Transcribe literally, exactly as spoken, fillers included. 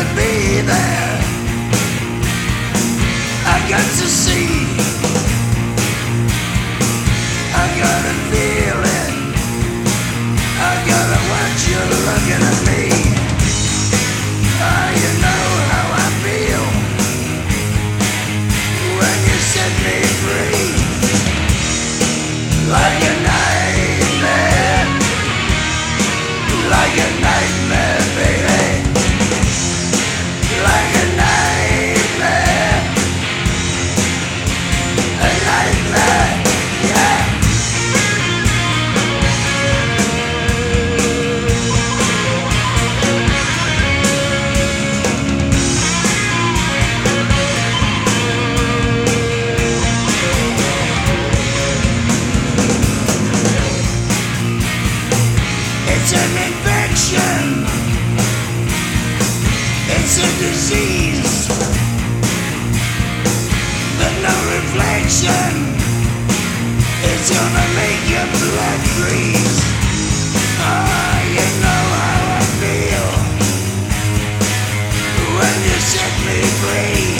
be there. I got to see, I gotta feel it, I gotta watch you looking at me. Ah, you know how I feel when you set me free. Like a nightmare, like a nightmare, baby. Like a nightmare, a nightmare, yeah. It's an infection, it's a disease, but no reflection. It's gonna make your blood freeze. Ah, you know how I feel when you set me free.